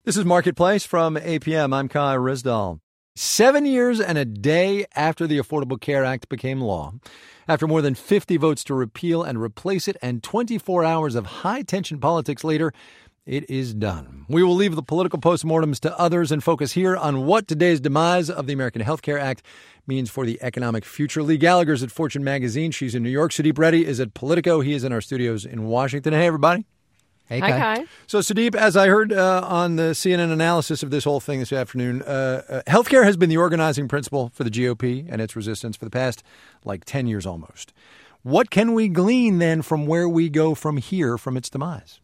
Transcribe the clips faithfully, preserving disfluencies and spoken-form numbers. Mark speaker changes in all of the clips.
Speaker 1: This is Marketplace from A P M. I'm Kai Rizdal. Seven years and a day after the Affordable Care Act became law, after more than fifty votes to repeal and replace it, and twenty-four hours of high-tension politics later, it is done. We will leave the political postmortems to others and focus here on what today's demise of the American Health Care Act means for the economic future. Lee Gallagher's at Fortune Magazine. She's in New York. Sudeep Reddy is at Politico. He is in our studios in Washington. Hey, everybody.
Speaker 2: Hey,
Speaker 3: Hi,
Speaker 2: Kai.
Speaker 3: Kai.
Speaker 1: So, Sudeep, as I heard uh, on the C N N analysis of this whole thing this afternoon, uh, uh, healthcare has been the organizing principle for the G O P and its resistance for the past, like, ten years almost. What can we glean, then, from where we go from here from its demise?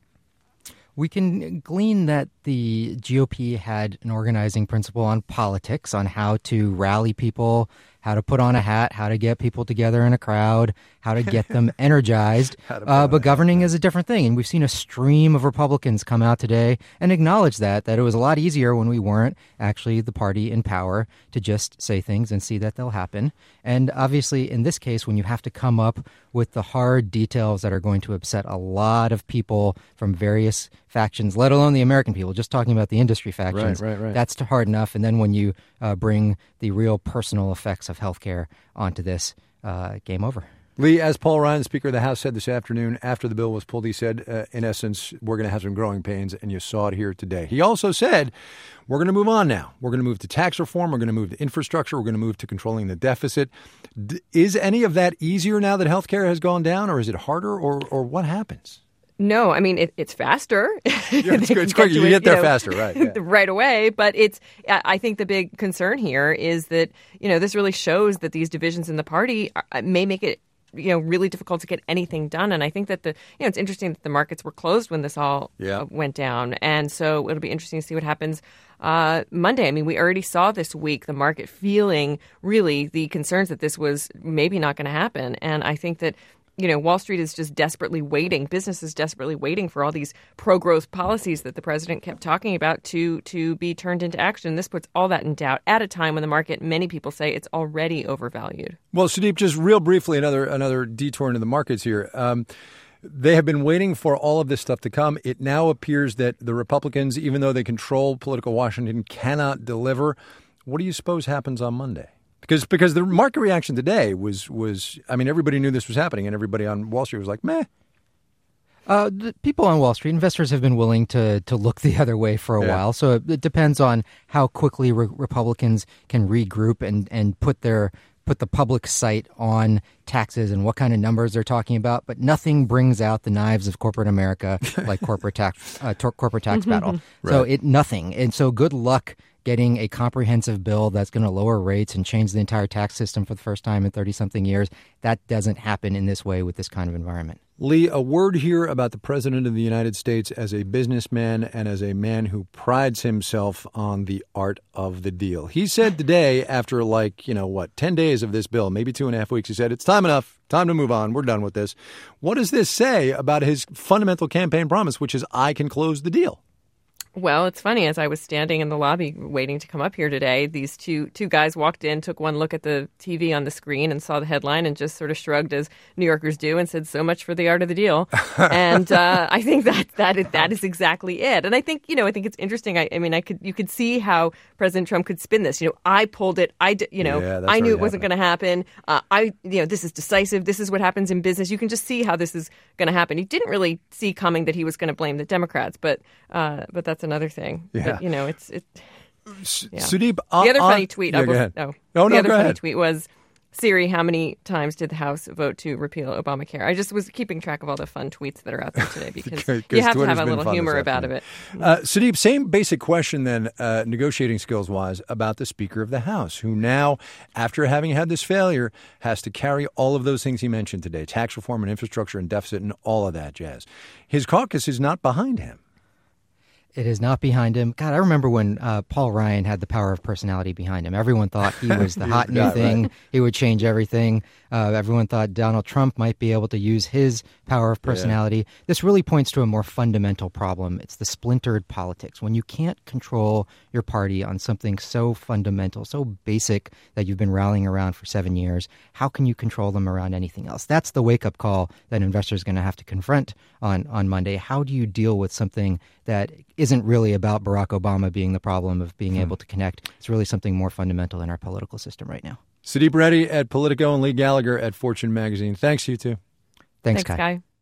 Speaker 2: We can glean that the G O P had an organizing principle on politics, on how to rally people, how to put on a hat, how to get people together in a crowd, how to get them energized. Uh, but governing is a different thing. And we've seen a stream of Republicans come out today and acknowledge that, that it was a lot easier when we weren't actually the party in power to just say things and see that they'll happen. And obviously, in this case, when you have to come up with the hard details that are going to upset a lot of people from various factions, let alone the American people, just talking about the industry factions,
Speaker 1: right, right, right.
Speaker 2: that's hard enough. And then when you uh, bring the real personal effects of healthcare onto this, uh, game over.
Speaker 1: Lee, as Paul Ryan, Speaker of the House, said this afternoon after the bill was pulled, he said, uh, in essence, we're going to have some growing pains, and you saw it here today. He also said, we're going to move on now. We're going to move to tax reform. We're going to move to infrastructure. We're going to move to controlling the deficit. D- is any of that easier now that healthcare has gone down, or is it harder, or or what happens?
Speaker 3: No, I mean, it, it's faster.
Speaker 1: Yeah, it's, it's quick. You get there you know, faster, right? Yeah.
Speaker 3: Right away. But it's, I think the big concern here is that, you know, this really shows that these divisions in the party are, may make it, you know, really difficult to get anything done. And I think that the, you know, it's interesting that the markets were closed when this all
Speaker 1: yeah.
Speaker 3: uh, went down. And so it'll be interesting to see what happens uh, Monday. I mean, we already saw this week the market feeling really the concerns that this was maybe not going to happen. And I think that, you know, Wall Street is just desperately waiting. Business is desperately waiting for all these pro-growth policies that the president kept talking about to to be turned into action. This puts all that in doubt at a time when the market, many people say, it's already overvalued.
Speaker 1: Well, Sudeep, just real briefly, another another detour into the markets here. Um, they have been waiting for all of this stuff to come. It now appears that the Republicans, even though they control political Washington, cannot deliver. What do you suppose happens on Monday? Because because the market reaction today was, was, I mean, everybody knew this was happening, and everybody on Wall Street was like, meh.
Speaker 2: Uh, the people on Wall Street, investors have been willing to to look the other way for a
Speaker 1: yeah.
Speaker 2: while. So it, it depends on how quickly re- Republicans can regroup and, and put their put the public sight on taxes and what kind of numbers they're talking about. But nothing brings out the knives of corporate America like corporate tax uh, tor- corporate tax battle.
Speaker 1: Right.
Speaker 2: So it nothing. And so good luck getting a comprehensive bill that's going to lower rates and change the entire tax system for the first time in thirty-something years. That doesn't happen in this way with this kind of environment.
Speaker 1: Lee, a word here about the President of the United States as a businessman and as a man who prides himself on the art of the deal. He said today, after like, you know, what, ten days of this bill, maybe two and a half weeks, he said, it's time enough, time to move on, we're done with this. What does this say about his fundamental campaign promise, which is I can close the deal?
Speaker 3: Well, it's funny. As I was standing in the lobby waiting to come up here today, these two two guys walked in, took one look at the T V on the screen and saw the headline and just sort of shrugged as New Yorkers do and said, so much for the art of the deal. and uh, I think that that is, that is exactly it. And I think, you know, I think it's interesting. I, I mean, I could you could see how President Trump could spin this. You know, I pulled it. I, did, you know,
Speaker 1: yeah,
Speaker 3: I knew it wasn't going to happen. Uh, I, you know, this is decisive. This is what happens in business. You can just see how this is going to happen. He didn't really see coming that he was going to blame the Democrats, but uh, but that's another thing.
Speaker 1: Yeah.
Speaker 3: But, you know, it's it.
Speaker 1: Yeah. Sudeep, uh,
Speaker 3: the other
Speaker 1: uh,
Speaker 3: funny tweet.
Speaker 1: Yeah,
Speaker 3: I
Speaker 1: go
Speaker 3: was,
Speaker 1: ahead.
Speaker 3: oh,
Speaker 1: oh,
Speaker 3: the
Speaker 1: no,
Speaker 3: other
Speaker 1: go
Speaker 3: funny
Speaker 1: ahead.
Speaker 3: tweet was, Siri, how many times did the House vote to repeal Obamacare? I just was keeping track of all the fun tweets that are out there today because you have to have a little humor about it.
Speaker 1: Uh, Sudeep, same basic question then, uh, negotiating skills-wise, about the Speaker of the House, who now, after having had this failure, has to carry all of those things he mentioned today, tax reform and infrastructure and deficit and all of that jazz. His caucus is not behind him.
Speaker 2: It is not behind him. God, I remember when uh, Paul Ryan had the power of personality behind him. Everyone thought he was the hot new thing. Right. He would change everything. Uh, everyone thought Donald Trump might be able to use his power of personality. Yeah. This really points to a more fundamental problem. It's the splintered politics. When you can't control your party on something so fundamental, so basic that you've been rallying around for seven years, how can you control them around anything else? That's the wake-up call that investors are going to have to confront on, on Monday. How do you deal with something that isn't really about Barack Obama being the problem of being
Speaker 1: hmm.
Speaker 2: able to connect. It's really something more fundamental in our political system right now.
Speaker 1: Sudeep Reddy at Politico and Lee Gallagher at Fortune Magazine. Thanks, you two.
Speaker 2: Thanks,
Speaker 3: Thanks
Speaker 2: Kai.
Speaker 3: Kai.